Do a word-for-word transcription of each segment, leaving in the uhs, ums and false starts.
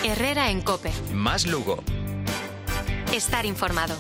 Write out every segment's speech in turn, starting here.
Herrera en COPE. Más Lugo. Estar informado.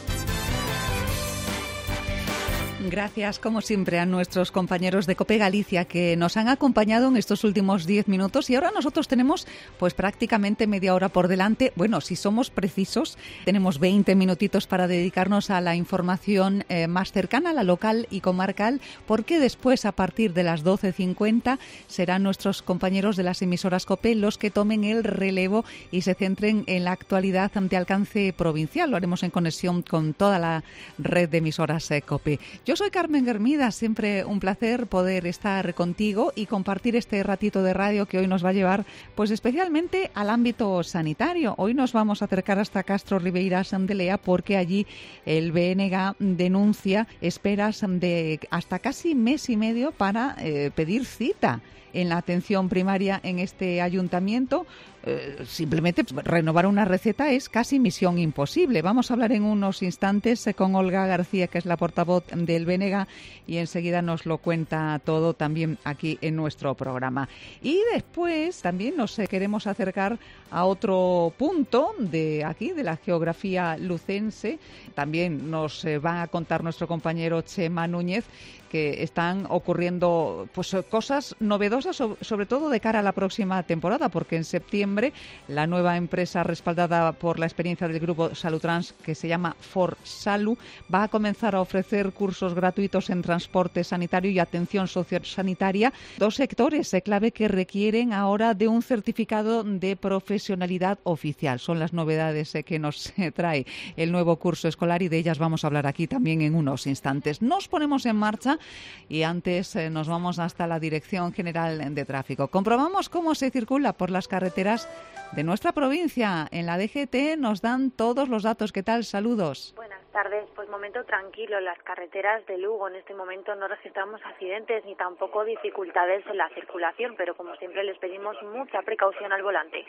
Gracias, como siempre, a nuestros compañeros de COPE Galicia que nos han acompañado en estos últimos diez minutos y ahora nosotros tenemos pues prácticamente media hora por delante. Bueno, si somos precisos, tenemos veinte minutitos para dedicarnos a la información eh, más cercana, la local y comarcal, porque después, a partir de las doce cincuenta, serán nuestros compañeros de las emisoras COPE los que tomen el relevo y se centren en la actualidad de alcance provincial. Lo haremos en conexión con toda la red de emisoras eh, COPE. Yo soy Carmen Guermida, siempre un placer poder estar contigo y compartir este ratito de radio que hoy nos va a llevar pues especialmente al ámbito sanitario. Hoy nos vamos a acercar hasta Castro Ribeiras de Lea porque allí el B N G denuncia esperas de hasta casi mes y medio para eh, pedir cita en la atención primaria en este ayuntamiento. Eh, simplemente renovar una receta es casi misión imposible. Vamos a hablar en unos instantes eh, con Olga García, que es la portavoz del B N G, y enseguida nos lo cuenta todo también aquí en nuestro programa. Y después también nos eh, queremos acercar a otro punto de aquí, de la geografía lucense. También nos eh, va a contar nuestro compañero Chema Núñez que están ocurriendo pues cosas novedosas, sobre todo de cara a la próxima temporada, porque en septiembre la nueva empresa respaldada por la experiencia del grupo Salutrans, que se llama ForSalu, va a comenzar a ofrecer cursos gratuitos en transporte sanitario y atención sociosanitaria, dos sectores de clave que requieren ahora de un certificado de profesionalidad oficial. Son las novedades que nos trae el nuevo curso escolar y de ellas vamos a hablar aquí también en unos instantes. Nos ponemos en marcha y antes eh, nos vamos hasta la Dirección General de Tráfico. Comprobamos cómo se circula por las carreteras de nuestra provincia. En la D G T nos dan todos los datos. ¿Qué tal? Saludos. Buenas tardes. Pues momento tranquilo. En las carreteras de Lugo en este momento no registramos accidentes ni tampoco dificultades en la circulación, pero como siempre les pedimos mucha precaución al volante.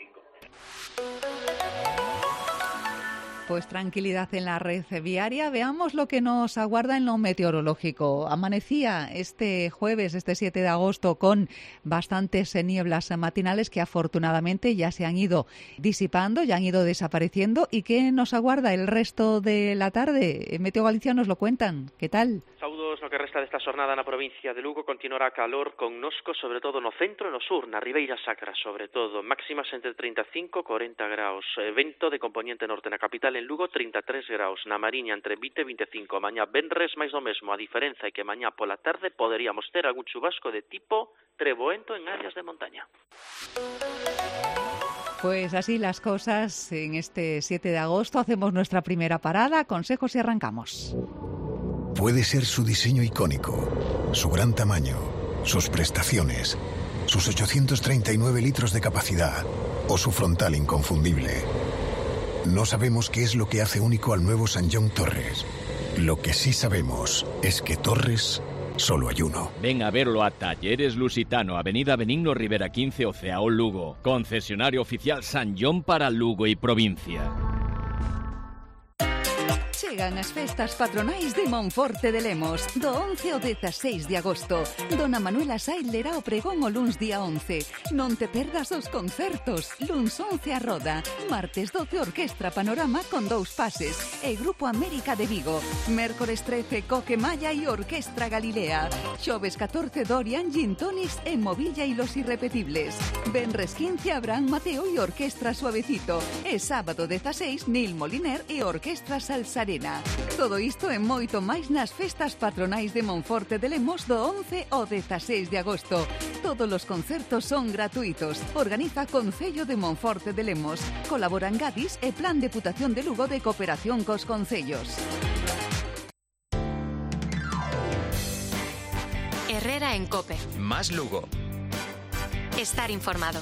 Pues tranquilidad en la red viaria. Veamos lo que nos aguarda en lo meteorológico. Amanecía este jueves, este siete de agosto, con bastantes nieblas matinales que afortunadamente ya se han ido disipando, ya han ido desapareciendo. ¿Y qué nos aguarda el resto de la tarde? Meteo Galicia nos lo cuentan. ¿Qué tal? Saúdos, no que resta desta xornada na provincia de Lugo continuará calor connosco, sobre todo no centro e no sur, na Ribeira Sacra, sobre todo. Máximas entre treinta e cinco e corenta graus. Vento de componente norte na capital en Lugo, trinta e tres graus. Na Mariña entre vinte e vinte e cinco. Mañá venres máis do mesmo. A diferenza é que mañá pola tarde poderíamos ter algún chubasco de tipo treboento en áreas de montaña. Pues así las cosas en este siete de agosto. Hacemos nuestra primera parada, consejos y arrancamos. Puede ser su diseño icónico, su gran tamaño, sus prestaciones, sus ochocientos treinta y nueve litros de capacidad o su frontal inconfundible. No sabemos qué es lo que hace único al nuevo Sanyong Torres. Lo que sí sabemos es que Torres solo hay uno. Ven a verlo a Talleres Lusitano, Avenida Benigno Rivera quince, Oceao, Lugo. Concesionario oficial Sanyong para Lugo y provincia. Chegan as festas patronais de Monforte de Lemos do once ao dezasseis de agosto. Dona Manuela Said lerá o pregón o luns día once. Non te perdas os concertos. Luns once a Roda. Martes doce Orquestra Panorama con dous pases e Grupo América de Vigo. Mércores trece Coque Maya e Orquestra Galilea. Xoves catorce Dorian, Gin Tonics e Movilla y los Irrepetibles. Venres quince Abraham Mateo e Orquestra Suavecito. E sábado dezaseis Nil Moliner e Orquestra Salsarena. Todo isto e moito máis nas festas patronais de Monforte de Lemos do once ao dezaseis de agosto. Todos os concertos son gratuitos. Organiza Concello de Monforte de Lemos. Colaboran Gadis e Plan Deputación de Lugo de Cooperación cos Concellos. Herrera en COPE. Más Lugo. Estar informado.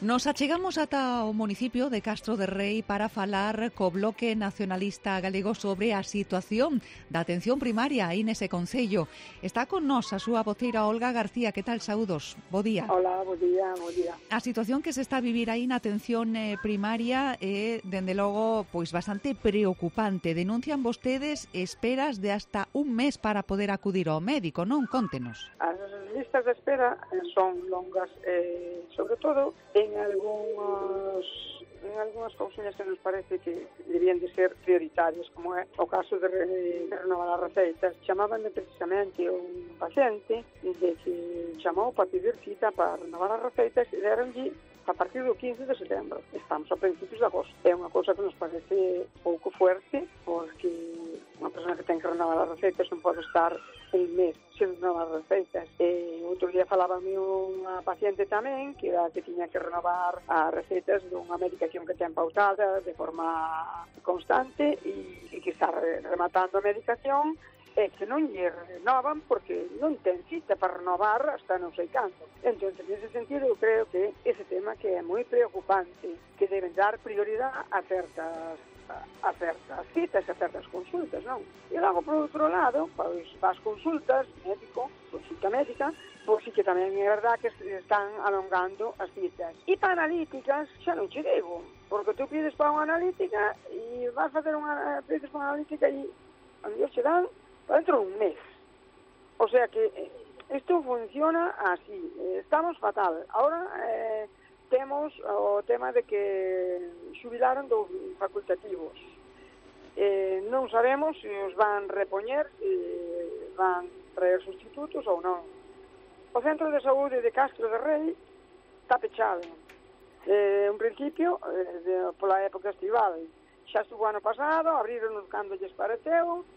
Nos achegamos ata o municipio de Castro de Rei para falar co Bloque Nacionalista Galego sobre a situación da atención primaria aí nese concello. Está con nós a súa voceira Olga García. Que tal, saúdos? Bo día. Hola, bo día, bo día. A situación que se está a vivir aí na atención eh, primaria é, dende logo, pois bastante preocupante. Denuncian vostedes esperas de hasta un mes para poder acudir ao médico, non? Contenos. As listas de espera son longas, eh, sobre todo en algúns en algunhas cousiñas que nos parece que deberían de ser prioritarias, como é o caso de, re, de renovar as receitas. Chamabanme precisamente un paciente de que chamou para pedir cita para renovar as receitas e deronlle a partir do quince de setembro. Estamos a principios de agosto. É unha cousa que nos parece pouco fuerte, porque unha persona que ten que renovar as receitas non pode estar un mes sen renovar as receitas. E outro día falábame unha paciente tamén que era que tiña que renovar as receitas dunha medicación que ten pautada de forma constante e, e que está rematando a medicación e que non lle renovan porque non ten cita para renovar hasta non sei canto. Entón, nese sentido, eu creo que ese tema que é moi preocupante, que deben dar prioridade a certas a certas citas, a certas consultas, non? E logo, por outro lado, pois, as consultas médico, consulta médica, pois sí que tamén é verdad que se están alongando as citas. E para analíticas, xa non che digo, porque tú pides para unha analítica e vas facer unha, pides para unha analítica e a mellor che dan dentro de un mes. O sea que isto funciona así. Estamos fatal. Ahora eh, temos o tema de que xubilaron dos facultativos. Eh, non sabemos se os van repoñer, se van traer sustitutos ou non. O Centro de Saúde de Castro de Rei está pechado. Eh, en principio, eh, de, pola época estival, xa estuvo ano pasado, abriron cando lles pareceu,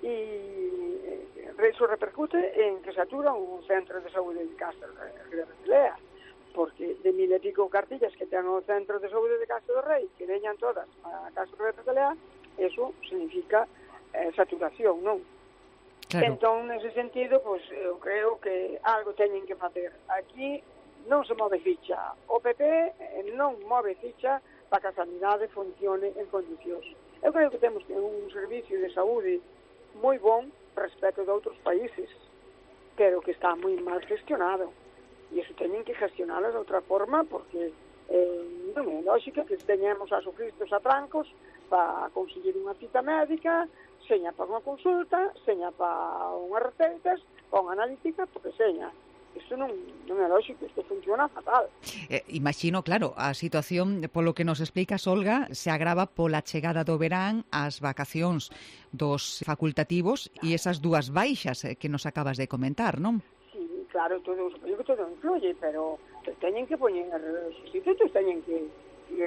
e iso repercute en que satura un centro de saúde de Castro de Rei, porque de mil e pico cartillas que ten o centro de saúde de Castro de Rei que veñan todas a Castro de Rei, eso significa eh, saturación, non? Claro. Entón, nese sentido, pois, eu creo que algo teñen que facer. Aquí non se move ficha. O P P non move ficha para que a sanidade funcione en condicións. Eu creo que temos un servicio de saúde moi bon respecto de outros países, pero que está moi mal gestionado. E iso teñen que gestionalo de outra forma, porque eh, non é lógico que teñemos a sufrir estes atrancos para conseguir unha cita médica, seña para unha consulta, seña para unhas receitas, para unha analítica, porque seña. Isto non, non é lógico, isto funciona fatal. Eh, imagino, claro, a situación, polo que nos explicas, Olga, se agrava pola chegada do verán, as vacacións dos facultativos e esas dúas baixas que nos acabas de comentar, non? Sí, claro, todo, eu que todo influye, pero teñen que poñer sustitutos, teñen que, que,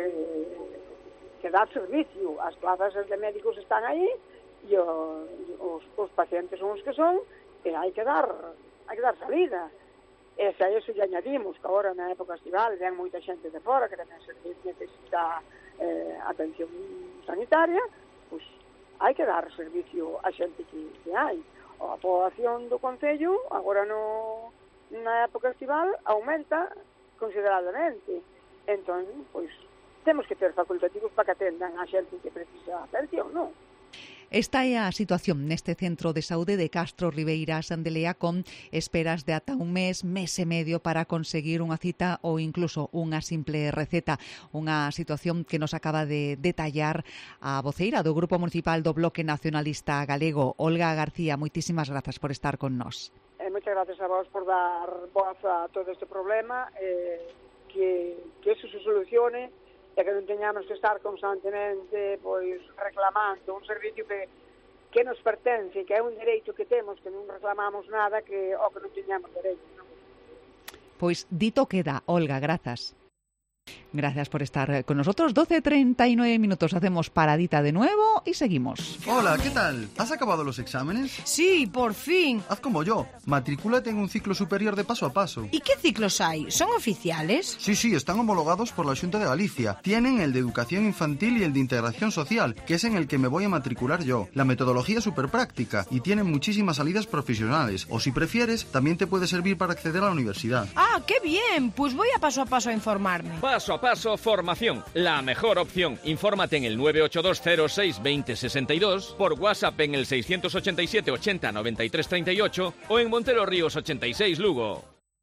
que dar servicio. As plazas de médicos están aí e os, os pacientes son os que son e hai que dar, hai que dar salida. E se a eso lle añadimos que agora na época estival ven moita xente de fora que tamén se necesita eh, atención sanitaria, pois hai que dar servicio a xente que, que hai. A poboación do concello agora no, na época estival aumenta considerablemente. Entón, pois, temos que ter facultativos para que atendan a xente que precisa atención, non? Esta é a situación neste centro de saúde de Castro Ribeira Sandelea, con esperas de ata un mes, mes e medio para conseguir unha cita ou incluso unha simple receta. Unha situación que nos acaba de detallar a voceira do Grupo Municipal do Bloque Nacionalista Galego, Olga García. Moitísimas grazas por estar con nós. Eh, moitas grazas a vos por dar voz a todo este problema, eh, que, que eso se solucione e que non teñamos que estar constantemente pois reclamando un servicio que, que nos pertence, que é un dereito que temos, que non reclamamos nada que o que non teñamos dereito, non? Pois dito queda, Olga, grazas. Gracias por estar con nosotros. doce treinta y nueve minutos, hacemos paradita de nuevo y seguimos. Hola, ¿qué tal? ¿Has acabado los exámenes? Sí, por fin. Haz como yo, matricúlate en un ciclo superior de paso a paso. ¿Y qué ciclos hay? ¿Son oficiales? Sí, sí, están homologados por la Xunta de Galicia. Tienen el de educación infantil y el de integración social, que es en el que me voy a matricular yo. La metodología es súper práctica y tienen muchísimas salidas profesionales. O si prefieres, también te puede servir para acceder a la universidad. ¡Ah, qué bien! Pues voy a paso a paso a informarme. Paso a paso formación, la mejor opción. Infórmate en el nueve ocho dos cero seis dos cero seis dos, por WhatsApp en el seiscientos ochenta y siete ochenta noventa y tres treinta y ocho o en Montero Ríos ochenta y seis Lugo.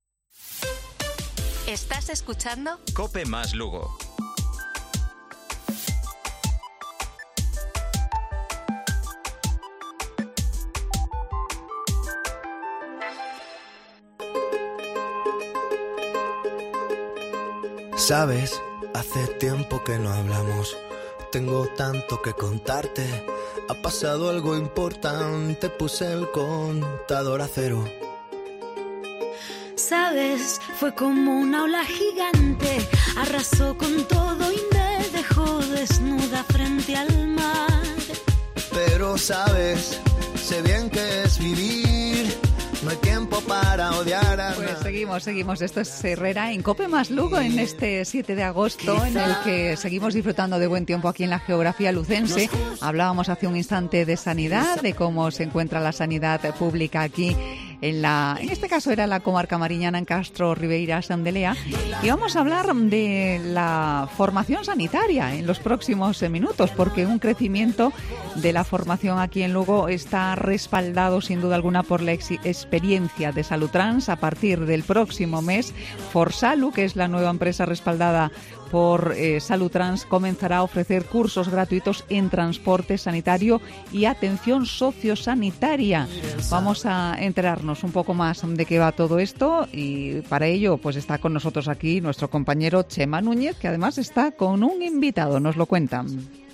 ¿Estás escuchando? Cope más Lugo. Sabes, hace tiempo que no hablamos. Tengo tanto que contarte. Ha pasado algo importante. Puse el contador a cero. Sabes, fue como una ola gigante. Arrasó con todo y me dejó desnuda frente al mar. Pero sabes, sé bien que es vivir. No hay tiempo para odiar a... Pues seguimos, seguimos. Esto es Herrera en Cope más Lugo en este siete de agosto, en el que seguimos disfrutando de buen tiempo aquí en la geografía lucense. Hablábamos hace un instante de sanidad, de cómo se encuentra la sanidad pública aquí en la, en este caso era la comarca mariñana, en Castro, Ribeira, Sandelea. Y vamos a hablar de la formación sanitaria en los próximos minutos, porque un crecimiento de la formación aquí en Lugo está respaldado sin duda alguna por la ex experiencia de Salutrans. A partir del próximo mes, Forsalu, que es la nueva empresa respaldada por eh, Salutrans, comenzará a ofrecer cursos gratuitos en transporte sanitario y atención sociosanitaria. Vamos a enterarnos un poco más de qué va todo esto, y para ello pues está con nosotros aquí nuestro compañero Chema Núñez, que además está con un invitado, nos lo cuentan.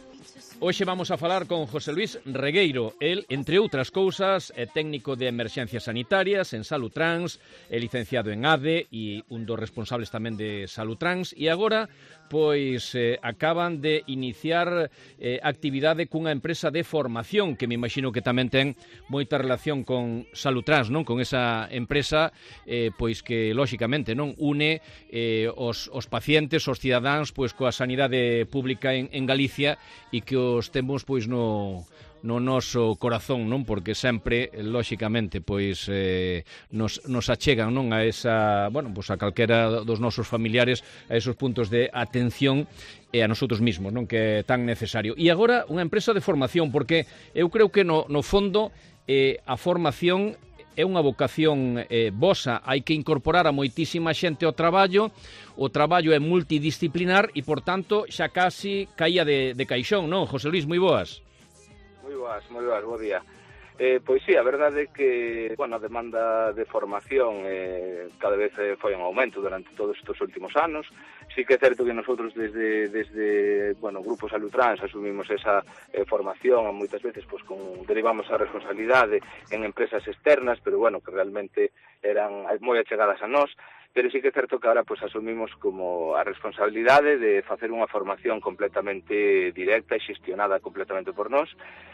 Hoxe vamos a falar con José Luis Regueiro. El, entre outras cousas, é técnico de emerxencias sanitarias en Salutrans, é licenciado en A D E e un dos responsables tamén de Salutrans, e agora pois eh, acaban de iniciar eh, actividade cunha empresa de formación que me imagino que tamén ten moita relación con Salutrans, non? Con esa empresa eh, pois que lóxicamente non une eh, os, os pacientes, os cidadáns pois coa sanidade pública en, en Galicia, e que os temos pois no no noso corazón, non? Porque sempre, lóxicamente, pois eh, nos, nos achegan, non? A esa, bueno, pois a calquera dos nosos familiares, a esos puntos de atención e a nosotros mismos, non? Que é tan necesario. E agora unha empresa de formación, porque eu creo que no, no fondo eh, a formación é unha vocación eh, vosa, hai que incorporar a moitísima xente ao traballo, o traballo é multidisciplinar e, por tanto, xa casi caía de, de caixón, non? José Luis, moi boas. Moi boas, moi boas, bo día. Eh, pois sí, a verdade é que, bueno, a demanda de formación eh, cada vez eh, foi en aumento durante todos estes últimos anos. Sí que é certo que nosotros desde, desde bueno, Grupo Salutrans asumimos esa eh, formación, a moitas veces pues, con, derivamos a responsabilidade en empresas externas, pero bueno, que realmente eran moi achegadas a nós. Pero sí que é certo que ahora pues, asumimos como a responsabilidade de facer unha formación completamente directa e xestionada completamente por nós.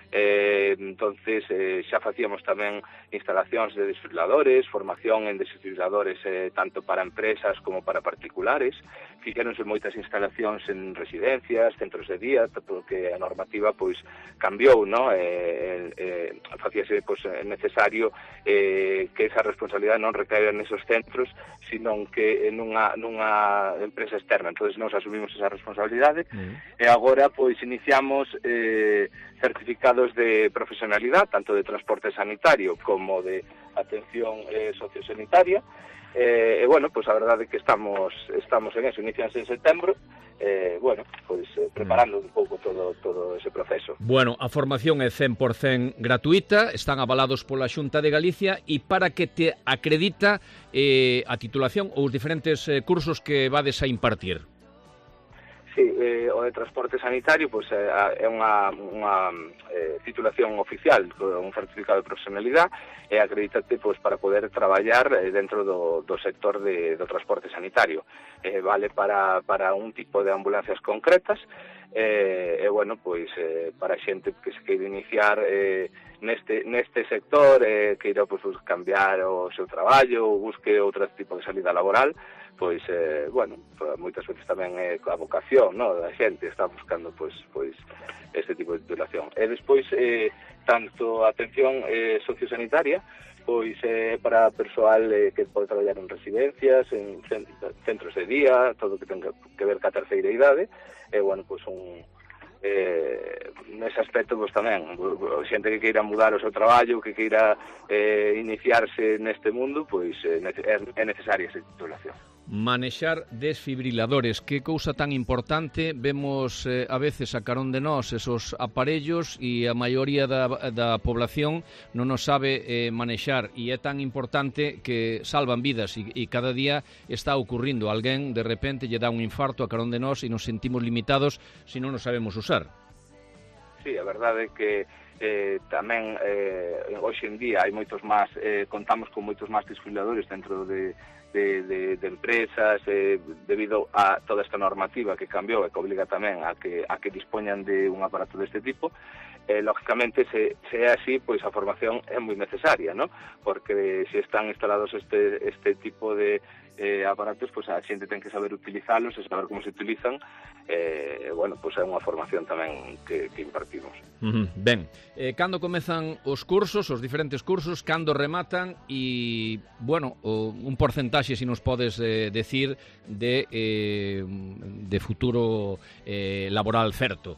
Eh, entonces, eh, xa facíamos tamén instalacións de desfibriladores, formación en desfibriladores eh, tanto para empresas como para particulares. Fixéronse moitas instalacións en residencias, centros de día, porque a normativa pois cambiou, ¿no? Eh, eh, facíase pois, necesario eh, que esa responsabilidade non recaera nesos centros, sino que nunha, nunha empresa externa. Entonces nós asumimos esa responsabilidade mm. e agora pois iniciamos eh, certificados de profesionalidade, tanto de transporte sanitario como de atención eh, sociosanitaria. Eh, e, bueno, pois a verdade é que estamos estamos en eso, inicianse en setembro, eh, bueno, pois eh, preparando un pouco todo todo ese proceso. Bueno, a formación é cen por cen gratuita, están avalados pola Xunta de Galicia, e para que te acredita eh, a titulación ou os diferentes eh, cursos que vades a impartir? Sí, eh, o de transporte sanitario pois, é, é unha, unha eh, titulación oficial, un certificado de profesionalidade, e acredítate pois, para poder traballar eh, dentro do, do sector de, do transporte sanitario. Eh, vale para, para un tipo de ambulancias concretas, e, eh, bueno, pois, eh, para xente que se queira iniciar eh, neste, neste sector, eh, que irá pois, cambiar o seu traballo ou busque outro tipo de salida laboral, pois, eh, bueno, moitas veces tamén é a vocación, no, da xente está buscando, pois, pois este tipo de titulación. E despois, eh, tanto a atención eh, sociosanitaria, pois é eh, para persoal eh, que pode traballar en residencias, en centros de día, todo o que ten que ver ca terceira idade, e, bueno, pois un... Eh, nese aspecto, pois tamén, xente que queira mudar o seu traballo, que queira eh, iniciarse neste mundo, pois eh, é necesaria esa titulación. Manexar desfibriladores, que cousa tan importante. Vemos eh, a veces a carón de nós esos aparellos e a maioría da, da población non nos sabe eh, manexar, e é tan importante que salvan vidas, e, e cada día está ocurrindo. Alguén de repente lle dá un infarto a carón de nós e nos sentimos limitados se non nos sabemos usar. Sí, a verdade é que eh, tamén eh, hoxe en día hai moitos máis, eh, contamos con moitos máis desfibriladores dentro de De, de, de empresas, eh, debido a toda esta normativa que cambiou e que obliga tamén a que, a que dispoñan de un aparato deste tipo. Eh, lógicamente, se, se é así, pois a formación é moi necesaria, ¿no? Porque se están instalados este, este tipo de eh, aparatos, pois a xente ten que saber utilizalos e saber como se utilizan. Eh, bueno, pois é unha formación tamén que, que impartimos. Uh-huh. Ben, eh, cando comezan os cursos, os diferentes cursos, cando rematan, e, bueno, o, un porcentaxe, se nos podes eh, decir, de, eh, de futuro eh, laboral certo.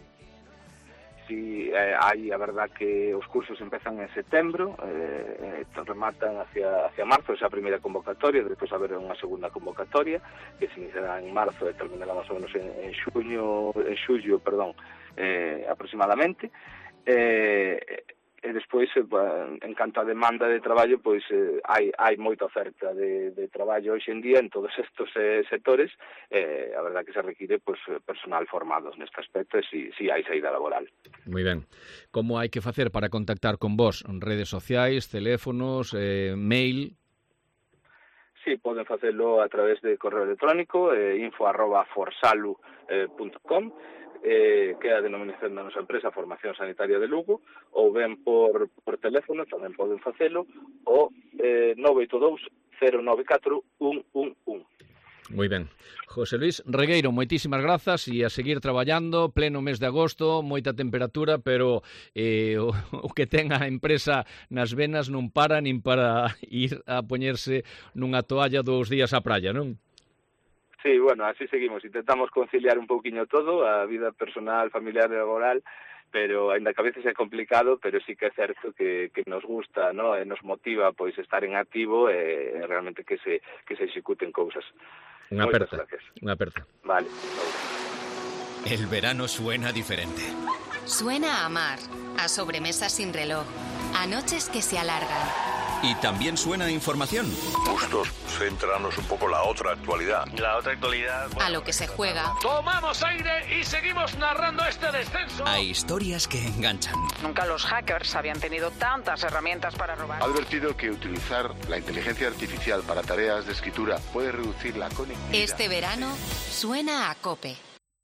Si eh, hai, a verdad, que os cursos empezan en setembro, eh, eh, rematan hacia, hacia marzo, esa primeira convocatoria, despois haber unha segunda convocatoria, que se iniciará en marzo e terminará máis ou menos en, en xuño, en xullo, perdón, eh, aproximadamente. Eh, e despois, en canto a demanda de traballo, pois eh, hai, hai moita oferta de, de traballo hoxe en día en todos estes eh, sectores. Eh, a verdad que se require pois, personal formado neste aspecto, e si, si hai saída laboral. Moi ben. Como hai que facer para contactar con vos? Redes sociais, teléfonos, eh, mail? Sí, poden facelo a través de correo electrónico, eh, info arroba forsalu punto com, eh, que é a denominación da nosa empresa, Formación Sanitaria de Lugo, ou ben por, por teléfono, tamén poden facelo, o eh, nove oito dous cero nove catro un un un. Moi ben. José Luis Regueiro, moitísimas grazas, e a seguir traballando, pleno mes de agosto, moita temperatura, pero eh, o, o que ten a empresa nas venas non para nin para ir a poñerse nunha toalla dous días á praia, non? Sí, bueno, así seguimos. Intentamos conciliar un pouquiño todo, a vida personal, familiar e laboral, pero ainda que a veces é complicado, pero sí que é certo que, que nos gusta, ¿no? E nos motiva pois estar en activo e realmente que se que se executen cousas. Unha aperta, unha aperta. Vale. El verano suena diferente. Suena a mar, a sobremesas sin reloj, a noches que se alargan. Y también suena a información. Bustos, centrarnos un poco la otra actualidad. La otra actualidad... Bueno, a lo que se juega. Tomamos aire y seguimos narrando este descenso. A historias que enganchan. Nunca los hackers habían tenido tantas herramientas para robar. Ha advertido que utilizar la inteligencia artificial para tareas de escritura puede reducir la conectividad. Este verano suena a COPE.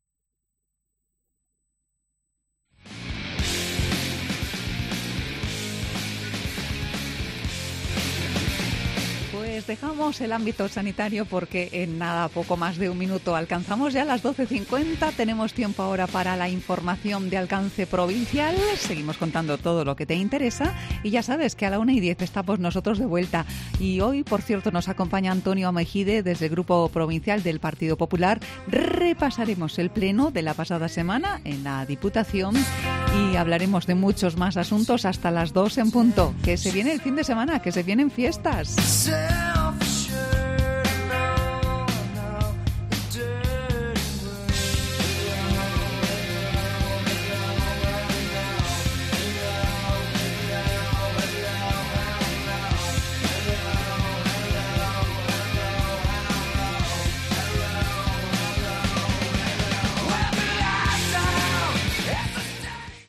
Pues dejamos el ámbito sanitario porque en nada, poco más de un minuto alcanzamos ya las doce cincuenta. Tenemos tiempo ahora para la información de alcance provincial. Seguimos contando todo lo que te interesa y ya sabes que a la una y diez estamos nosotros de vuelta. Y hoy, por cierto, nos acompaña Antonio Mejide desde el Grupo Provincial del Partido Popular. Repasaremos el pleno de la pasada semana en la Diputación y hablaremos de muchos más asuntos hasta las dos en punto. Que se viene el fin de semana, que se vienen fiestas.